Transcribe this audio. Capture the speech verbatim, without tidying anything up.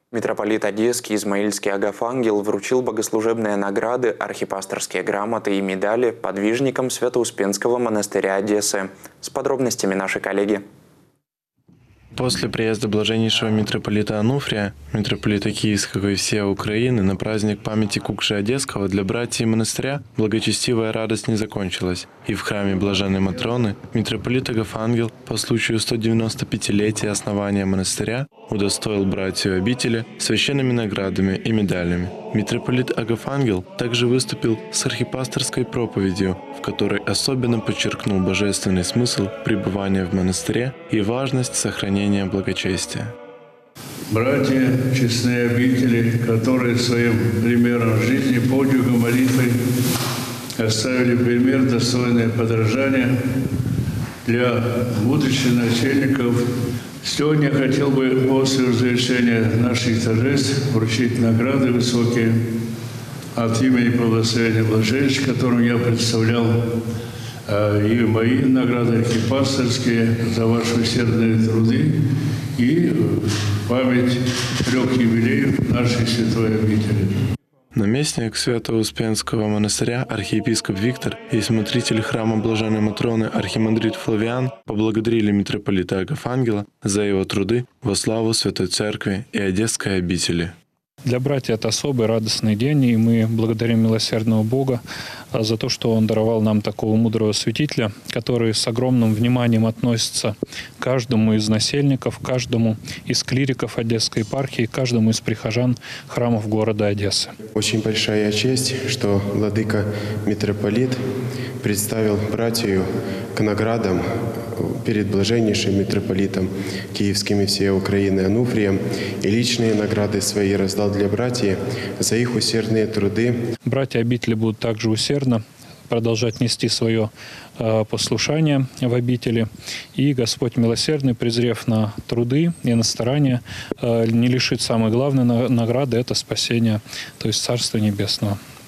Митрополит Одесский Измаильский Агафангел вручил богослужебные награды, архипасторские грамоты и медали подвижникам Свято-Успенского монастыря Одессы. С подробностями наши коллеги. После приезда блаженнейшего митрополита Ануфрия, митрополита Киевского и всей Украины на праздник памяти Кукши Одесского для братьев монастыря благочестивая радость не закончилась. И в храме Блаженной Матроны митрополит Агафангел по случаю сто девяносто пятилетия основания монастыря удостоил братью обители священными наградами и медалями. Митрополит Агафангел также выступил с архипасторской проповедью, в которой особенно подчеркнул божественный смысл пребывания в монастыре и важность сохранения благочестия. Братья, честные обители, которые своим примером жизни, подвигом, молитвой оставили пример, достойное подражания для будущих начальников. Сегодня я хотел бы после завершения наших торжеств вручить награды высокие от имени Благословения Блаженнейших, которым я представлял, и мои награды архипасторские за ваши усердные труды и память трех юбилеев нашей святой обители. Наместник Свято-Успенского монастыря архиепископ Виктор и смотритель храма Блаженной Матроны архимандрит Флавиан поблагодарили митрополита Агафангела за его труды во славу Святой Церкви и Одесской обители. Для братьев это особый радостный день, и мы благодарим милосердного Бога за то, что Он даровал нам такого мудрого святителя, который с огромным вниманием относится к каждому из насельников, каждому из клириков Одесской епархии, каждому из прихожан храмов города Одессы. Очень большая честь, что владыка митрополит представил братью к наградам перед блаженнейшим митрополитом Киевским и всей Украины Ануфрием, и личные награды свои раздал для братьев за их усердные труды. Братья обители будут также усердно продолжать нести свое э, послушание в обители. И Господь милосердный, презрев на труды и на старания, э, не лишит самой главной награды – это спасение, то есть Царства Небесного.